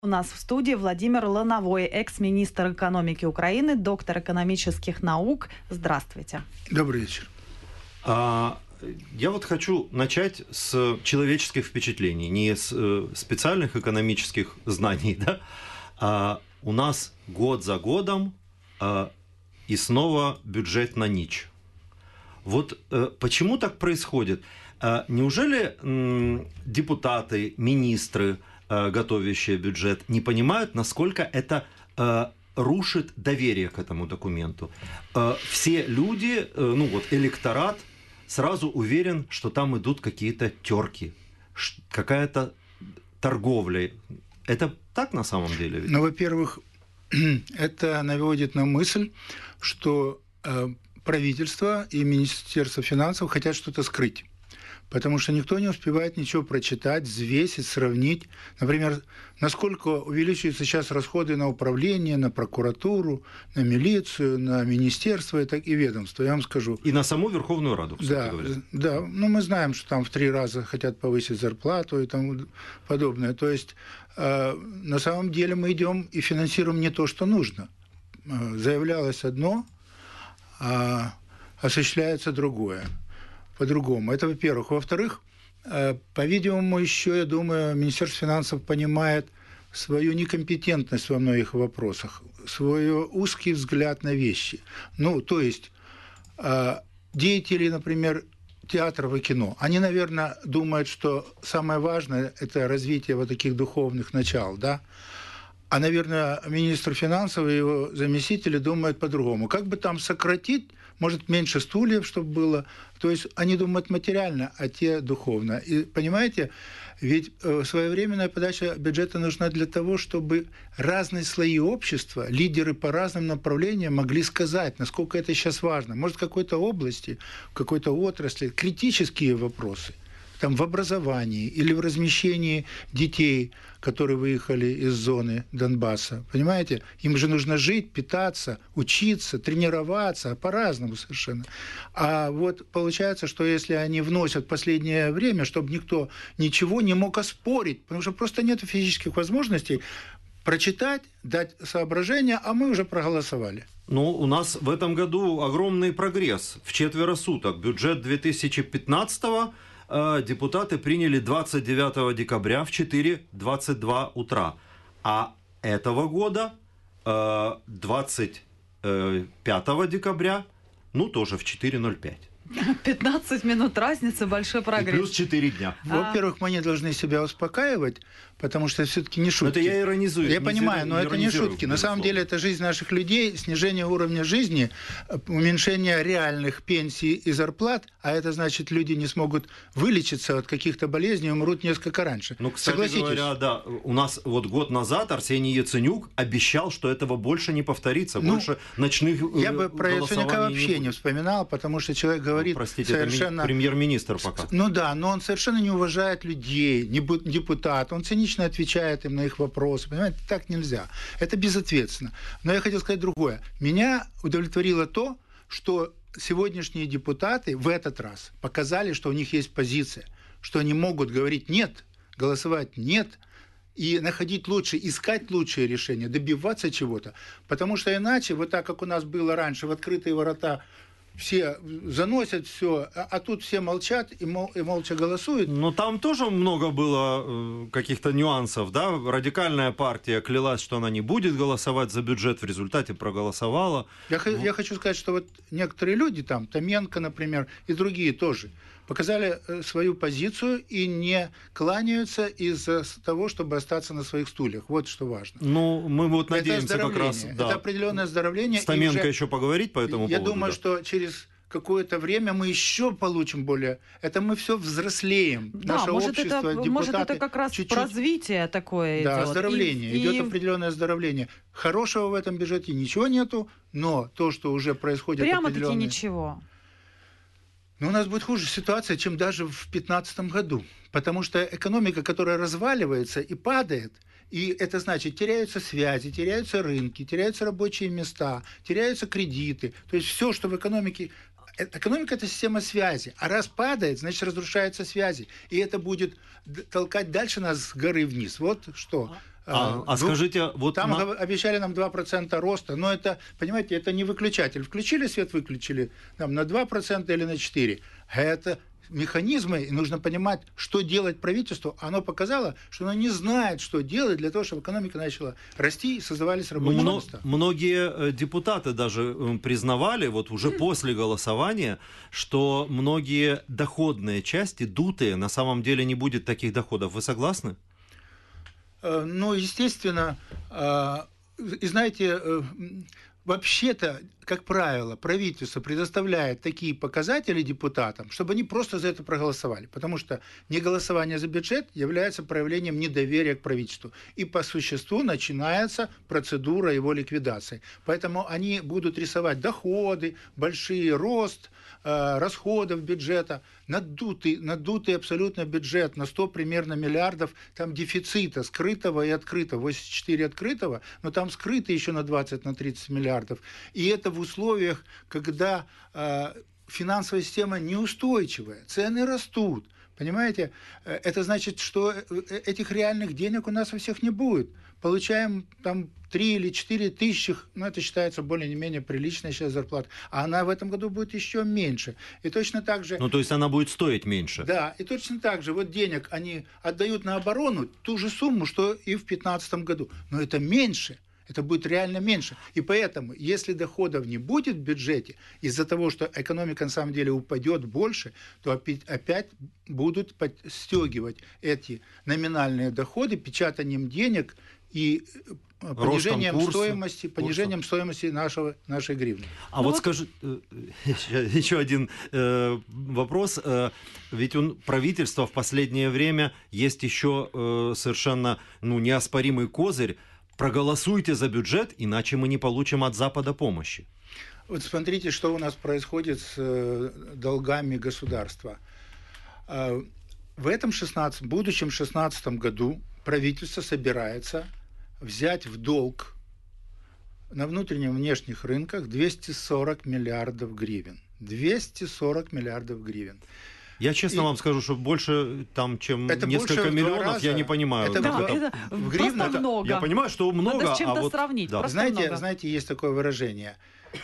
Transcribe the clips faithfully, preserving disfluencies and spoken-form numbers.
У нас в студии Владимир Лановой, экс-министр экономики Украины, доктор экономических наук. Здравствуйте. Добрый вечер. А, я вот хочу начать с человеческих впечатлений, не с э, специальных экономических знаний. Да? А, у нас год за годом а, и снова бюджет на нич. Вот э, почему так происходит? А, неужели м, депутаты, министры, готовящие бюджет, не понимают, насколько это э, рушит доверие к этому документу. Э, все люди, э, ну вот электорат, сразу уверен, что там идут какие-то терки, какая-то торговля. Это так на самом деле? Ну, во-первых, это наводит на мысль, что э, правительство и Министерство финансов хотят что-то скрыть. Потому что никто не успевает ничего прочитать, взвесить, сравнить. Например, насколько увеличиваются сейчас расходы на управление, на прокуратуру, на милицию, на министерство и, так, и ведомство, я вам скажу. И на саму Верховную Раду, кстати да, говоря. Да, ну мы знаем, что там в три раза хотят повысить зарплату и тому подобное. То есть э, на самом деле мы идем и финансируем не то, что нужно. Э, заявлялось одно, а осуществляется другое. По-другому. Это во-первых. Во-вторых, по-видимому, еще, я думаю, Министерство финансов понимает свою некомпетентность во многих вопросах, свой узкий взгляд на вещи. Ну, то есть, деятели, например, театров и кино, они, наверное, думают, что самое важное – это развитие вот таких духовных начал, да? А, наверное, министр финансов и его заместители думают по-другому. Как бы там сократить, может, меньше стульев, чтобы было. То есть они думают материально, а те духовно. И понимаете, ведь своевременная подача бюджета нужна для того, чтобы разные слои общества, лидеры по разным направлениям могли сказать, насколько это сейчас важно. Может, в какой-то области, в какой-то отрасли критические вопросы. Там в образовании или в размещении детей, которые выехали из зоны Донбасса. Понимаете? Им же нужно жить, питаться, учиться, тренироваться, по-разному совершенно. А вот получается, что если они вносят в последнее время, чтобы никто ничего не мог оспорить, потому что просто нет физических возможностей прочитать, дать соображения, а мы уже проголосовали. Ну, у нас в этом году огромный прогресс. В четверо суток. Бюджет две тысячи пятнадцатого депутаты приняли двадцать девятого декабря в четыре двадцать два утра. А этого года двадцать пятого декабря, ну, тоже в четыре ноль пять. пятнадцать минут разницы, большой прогресс. И плюс четыре дня. Во-первых, мы не должны себя успокаивать, потому что это все-таки не шутки. Это я иронизую. Я понимаю, но это не шутки. На самом деле это жизнь наших людей, снижение уровня жизни, уменьшение реальных пенсий и зарплат, а это значит, люди не смогут вылечиться от каких-то болезней и умрут несколько раньше. Ну, кстати говоря, да, у нас вот год назад Арсений Яценюк обещал, что этого больше не повторится, ну, больше ночных Я бы про Яценюка вообще не, не вспоминал, потому что человек говорит, ну, простите, совершенно... это премьер-министр пока. Ну да, но он совершенно не уважает людей, не депутат, он цинично отвечает им на их вопросы. Понимаете, так нельзя. Это безответственно. Но я хотел сказать другое. Меня удовлетворило то, что сегодняшние депутаты в этот раз показали, что у них есть позиция, что они могут говорить «нет», голосовать «нет», и находить лучшие, искать лучшие решения, добиваться чего-то. Потому что иначе, вот так, как у нас было раньше, в открытые ворота все заносят все, а тут все молчат и, мол, и молча голосуют. Но там тоже много было каких-то нюансов, да? Радикальная партия клялась, что она не будет голосовать за бюджет, в результате проголосовала. Я, ну. я хочу сказать, что вот некоторые люди, там, Томенко, например, и другие тоже, показали свою позицию и не кланяются из-за того, чтобы остаться на своих стульях. Вот что важно. Ну, мы вот надеемся как раз... Да. Это определенное оздоровление. С Томенко уже... еще поговорить по этому я поводу. Я думаю, да. что через какое-то время мы еще получим более... Это мы все взрослеем. Да, Наше может, общество, это, депутаты... Может, это как раз чуть-чуть... развитие такое да, идет. оздоровление. И, идет и... определенное оздоровление. Хорошего в этом бюджете ничего нету, но то, что уже происходит... Прямо-таки определенные... ничего. Но у нас будет хуже ситуация, чем даже в две тысячи пятнадцатом году. Потому что экономика, которая разваливается и падает, и это значит, теряются связи, теряются рынки, теряются рабочие места, теряются кредиты. То есть все, что в экономике... Экономика – это система связи. А раз падает, значит, разрушаются связи. И это будет толкать дальше нас с горы вниз. Вот что А, а ну, скажите, вот... Там на... обещали нам два процента роста, но это, понимаете, это не выключатель. Включили свет, выключили там, на два процента или на четыре процента. Это механизмы, и нужно понимать, что делать правительству. Оно показало, что оно не знает, что делать для того, чтобы экономика начала расти и создавались рабочие Мно- места. Многие депутаты даже признавали, вот уже после голосования, что многие доходные части, дутые, на самом деле не будет таких доходов. Вы согласны? Ну, естественно, и знаете, вообще-то, как правило, правительство предоставляет такие показатели депутатам, чтобы они просто за это проголосовали. Потому что неголосование за бюджет является проявлением недоверия к правительству. И по существу начинается процедура его ликвидации. Поэтому они будут рисовать доходы, большой рост э, расходов бюджета, надутый, надутый абсолютно бюджет на сто примерно миллиардов там дефицита скрытого и открытого. восемьдесят четыре открытого, но там скрыто еще на двадцать на тридцать миллиардов. И это в условиях, когда э, финансовая система неустойчивая, цены растут. Понимаете? Это значит, что этих реальных денег у нас у всех не будет. Получаем там три или четыре тысячи, ну это считается более-менее приличная сейчас зарплата, а она в этом году будет еще меньше. И точно так же... Ну то есть она будет стоить меньше. Да, и точно так же вот денег они отдают на оборону ту же сумму, что и в две тысячи пятнадцатом году. Но это меньше. Это будет реально меньше. И поэтому, если доходов не будет в бюджете, из-за того, что экономика на самом деле упадет больше, то опять, опять будут подстегивать эти номинальные доходы печатанием денег и понижением стоимости, понижением стоимости нашего, нашей гривны. А ну вот, вот скажи, еще, еще один э, вопрос. Ведь он, правительство в последнее время есть еще э, совершенно ну, неоспоримый козырь. Проголосуйте за бюджет, иначе мы не получим от Запада помощи. Вот смотрите, что у нас происходит с долгами государства. В этом шестнадцатом, будущем шестнадцатом году правительство собирается взять в долг на внутренних и внешних рынках двести сорок миллиардов гривен. двести сорок миллиардов гривен. Я честно и... вам скажу, что больше, там, чем это несколько миллионов, я не понимаю. Это, да, это, это в гривнах это много. Я понимаю, что много, надо с чем-то а вот... сравнить. Да. Знаете, много. знаете, есть такое выражение,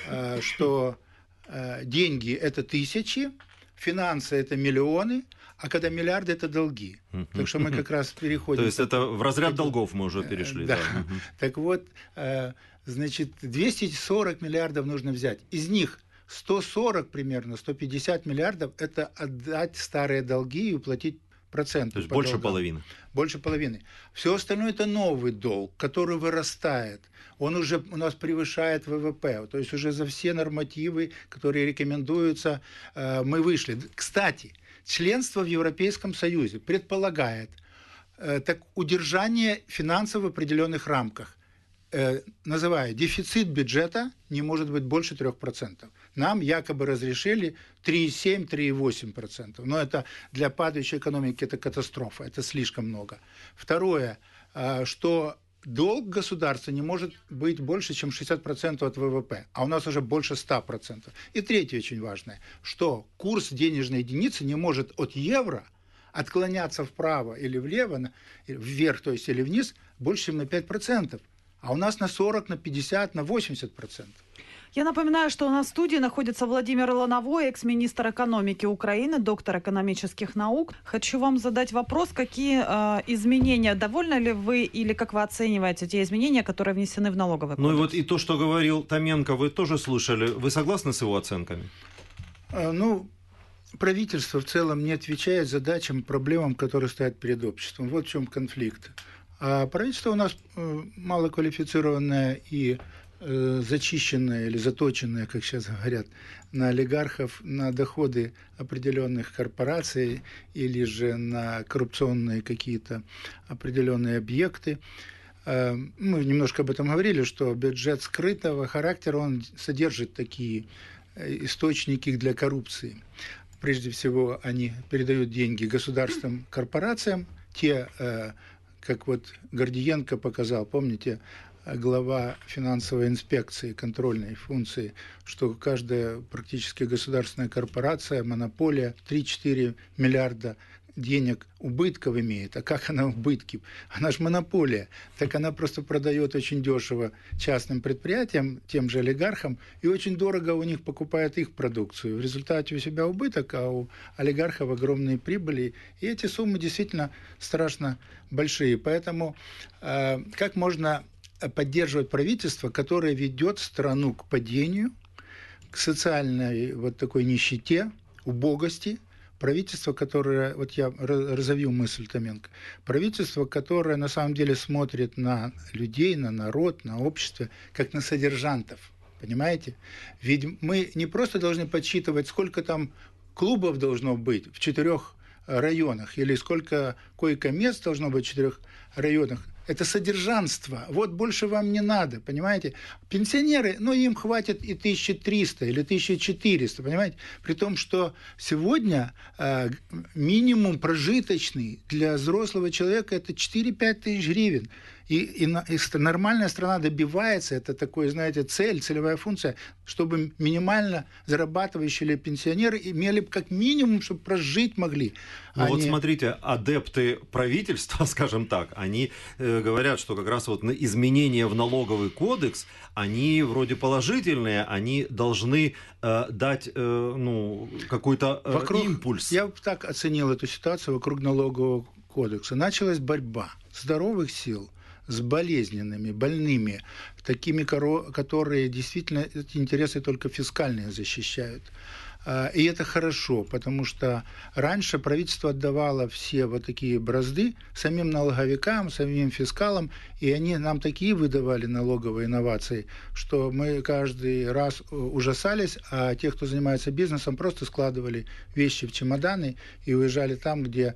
что деньги – это тысячи, финансы – это миллионы, а когда миллиарды – это долги. Так что мы как раз переходим... То есть это в разряд долгов мы уже перешли. Да. Так вот, значит, двести сорок миллиардов нужно взять. Из них сто сорок примерно, сто пятьдесят миллиардов – это отдать старые долги и уплатить проценты. То есть больше долгам. половины. Больше половины. Все остальное – это новый долг, который вырастает. Он уже у нас превышает ВВП. То есть уже за все нормативы, которые рекомендуются, мы вышли. Кстати, членство в Европейском Союзе предполагает так, удержание финансов в определенных рамках. Называя дефицит бюджета не может быть больше трех процентов. Нам якобы разрешили три целых семь - три целых восемь десятых процента. Но это для падающей экономики это катастрофа, это слишком много. Второе, что долг государства не может быть больше, чем шестьдесят процентов от ВВП, а у нас уже больше ста процентов. И третье очень важное, что курс денежной единицы не может от евро отклоняться вправо или влево, вверх, то есть или вниз, больше, чем на пять процентов. А у нас на сорок, на пятьдесят, на восемьдесят процентов. Я напоминаю, что у нас в студии находится Владимир Лановой, экс-министр экономики Украины, доктор экономических наук. Хочу вам задать вопрос, какие э, изменения, довольны ли вы или как вы оцениваете те изменения, которые внесены в налоговый кодекс? Ну и вот и то, что говорил Томенко, вы тоже слышали. Вы согласны с его оценками? А, ну, правительство в целом не отвечает задачам, проблемам, которые стоят перед обществом. Вот в чем конфликт. А правительство у нас малоквалифицированное и э, зачищенное или заточенное, как сейчас говорят, на олигархов, на доходы определенных корпораций или же на коррупционные какие-то определенные объекты. Э, мы немножко об этом говорили, что бюджет скрытого характера, он содержит такие источники для коррупции. Прежде всего, они передают деньги государственным корпорациям, те... Э, как вот Гордиенко показал, помните, глава финансовой инспекции, контрольной функции, что каждая практически государственная корпорация, монополия, три-четыре миллиарда денег, убытков имеет. А как она убытки? Она же монополия. Так она просто продает очень дешево частным предприятиям, тем же олигархам, и очень дорого у них покупает их продукцию. В результате у себя убыток, а у олигархов огромные прибыли. И эти суммы действительно страшно большие. Поэтому э, как можно поддерживать правительство, которое ведет страну к падению, к социальной вот такой нищете, убогости, правительство, которое, вот я разовью мысль Томенко, правительство, которое на самом деле смотрит на людей, на народ, на общество, как на содержантов, понимаете? Ведь мы не просто должны подсчитывать, сколько там клубов должно быть в четырех районах, или сколько койко-мест должно быть в четырех районах. Это содержанство. Вот больше вам не надо, понимаете? Пенсионеры, ну, им хватит и тысяча триста или тысяча четыреста, понимаете? При том, что сегодня э, минимум прожиточный для взрослого человека это четыре-пять тысяч гривен. И, и, и нормальная страна добивается, это такой, знаете, цель, целевая функция, чтобы минимально зарабатывающие пенсионеры имели как минимум, чтобы прожить могли. Ну Они... вот смотрите, адепты правительства, скажем так, они э, говорят, что как раз вот на изменения в налоговый кодекс, они вроде положительные, они должны э, дать э, ну, какой-то э, вокруг, импульс. Я так оценил эту ситуацию вокруг налогового кодекса. Началась борьба здоровых сил с болезненными, больными, такими, которые действительно эти интересы только фискальные защищают. И это хорошо, потому что раньше правительство отдавало все вот такие бразды самим налоговикам, самим фискалам, и они нам такие выдавали налоговые инновации, что мы каждый раз ужасались, а те, кто занимается бизнесом, просто складывали вещи в чемоданы и уезжали там, где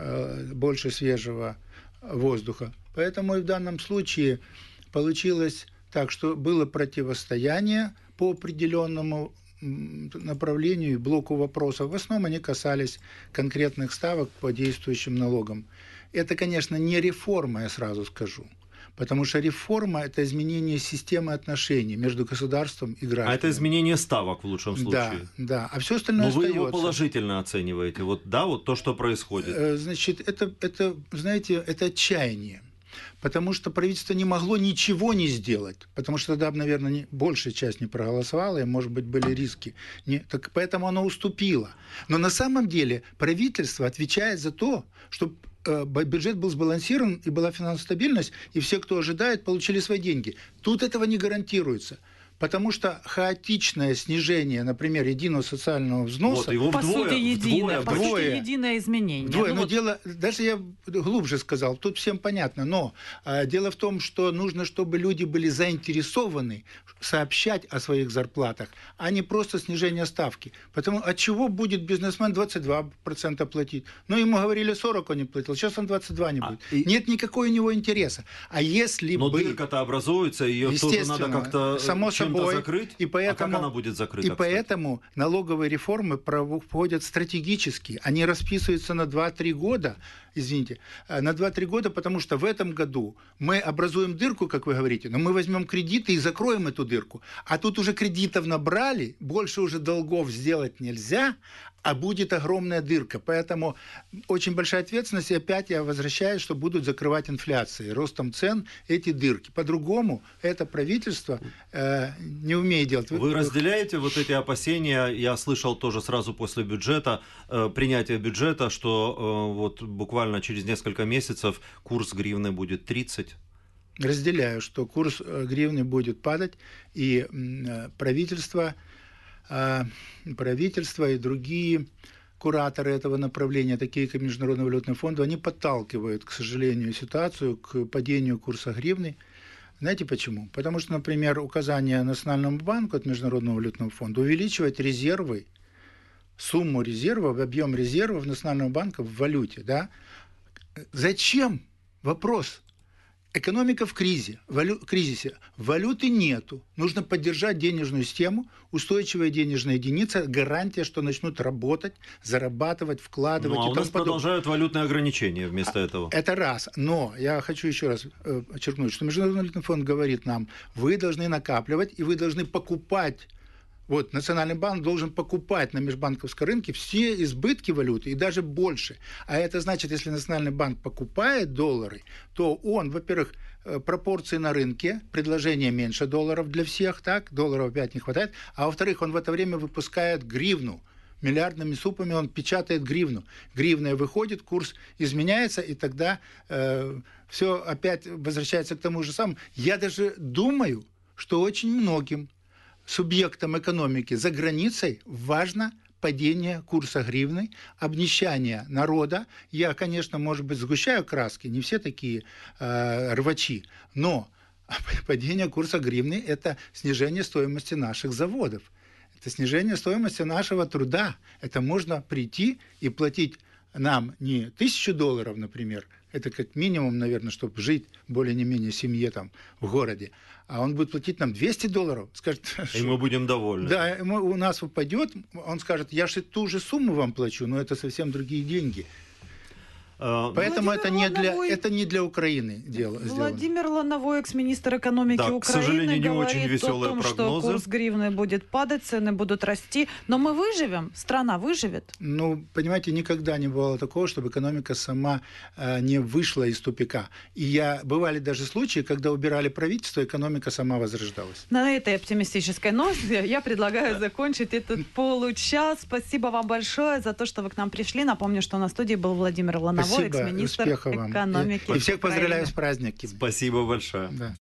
больше свежего воздуха. Поэтому и в данном случае получилось так, что было противостояние по определенному направлению и блоку вопросов. В основном они касались конкретных ставок по действующим налогам. Это, конечно, не реформа, я сразу скажу. Потому что реформа – это изменение системы отношений между государством и гражданами. А это изменение ставок в лучшем случае. Да, да. А все остальное Но вы остается. его положительно оцениваете. Вот, да, вот то, что происходит. Значит, это, это, знаете, это отчаяние. Потому что правительство не могло ничего не сделать. Потому что тогда, наверное, не, большая часть не проголосовала, и, может быть, были риски. Не, так поэтому оно уступило. Но на самом деле правительство отвечает за то, чтобы бюджет был сбалансирован, и была финансовая стабильность, и все, кто ожидает, получили свои деньги. Тут этого не гарантируется. Потому что хаотичное снижение, например, единого социального взноса... Вот, его по вдвое, сути, единое, вдвое, по вдвое. сути, единое изменение. Вдвое, ну, но вот... дело... Даже я глубже сказал, тут всем понятно, но а, дело в том, что нужно, чтобы люди были заинтересованы сообщать о своих зарплатах, а не просто снижение ставки. Потому от чего будет бизнесмен двадцать два процента платить? Ну, ему говорили сорок, он не платил, сейчас он двадцать два не будет. А, и... Нет никакой у него интереса. А если но бы... дырка-то образуется, ее тоже надо как-то само чем-то собой, закрыть. И поэтому, а как она будет закрыта? И кстати? поэтому налоговые реформы проводят стратегически. Они расписываются на два-три года, извините, на два-три года, потому что в этом году мы образуем дырку, как вы говорите, но мы возьмем кредиты и закроем эту дырку. А тут уже кредитов набрали, больше уже долгов сделать нельзя, а будет огромная дырка. Поэтому очень большая ответственность, и опять я возвращаюсь, что будут закрывать инфляцией, ростом цен эти дырки. По-другому это правительство э, не умеет делать. Вы разделяете вот эти опасения? Я слышал тоже сразу после бюджета, э, принятия бюджета, что э, вот буквально через несколько месяцев курс гривны будет тридцать. Разделяю, что курс гривны будет падать, и э, правительство... правительство и другие кураторы этого направления, такие как Международный валютный фонд, они подталкивают, к сожалению, ситуацию к падению курса гривны. Знаете почему? Потому что, например, указание Национальному банку от Международного валютного фонда увеличивать резервы, сумму резервов, объем резервов Национального банка в валюте. Да? Зачем? Вопрос. Экономика в кризе, валю, кризисе, валюты нету. Нужно поддержать денежную систему, устойчивая денежная единица, гарантия, что начнут работать, зарабатывать, вкладывать. Ну, а и у нас подобное. Продолжают валютные ограничения вместо а, этого. Это раз. Но я хочу еще раз э, подчеркнуть, что Международный валютный фонд говорит нам, вы должны накапливать и вы должны покупать Вот, Национальный банк должен покупать на межбанковском рынке все избытки валюты и даже больше. А это значит, если Национальный банк покупает доллары, то он, во-первых, пропорции на рынке, предложение меньше долларов для всех, так, долларов опять не хватает, а во-вторых, он в это время выпускает гривну. Миллиардными супами он печатает гривну. Гривна выходит, курс изменяется, и тогда э, все опять возвращается к тому же самому. Я даже думаю, что очень многим субъектам экономики за границей важно падение курса гривны, обнищание народа. Я, конечно, может быть, сгущаю краски, не все такие э, рвачи, но падение курса гривны – это снижение стоимости наших заводов. Это снижение стоимости нашего труда. Это можно прийти и платить нам не тысячу долларов, например, это как минимум, наверное, чтобы жить более-не-менее семье там в городе, а он будет платить нам двести долларов, скажет, и мы будем довольны. Да, у нас упадет, он скажет, я же ту же сумму вам плачу, но это совсем другие деньги. Поэтому это не, для, это не для Украины дело. Владимир Лановой, экс-министр экономики да, Украины, к сожалению, не говорит очень веселые о том, прогнозы. что курс гривны будет падать, цены будут расти. Но мы выживем? Страна выживет? Ну, понимаете, никогда не бывало такого, чтобы экономика сама э, не вышла из тупика. И я, бывали даже случаи, когда убирали правительство, экономика сама возрождалась. На этой оптимистической ноте я предлагаю закончить этот получас. Спасибо вам большое за то, что вы к нам пришли. Напомню, что на студии был Владимир Лановой, экс-министр экономики. И всех поздравляю с праздником. Спасибо большое. Да.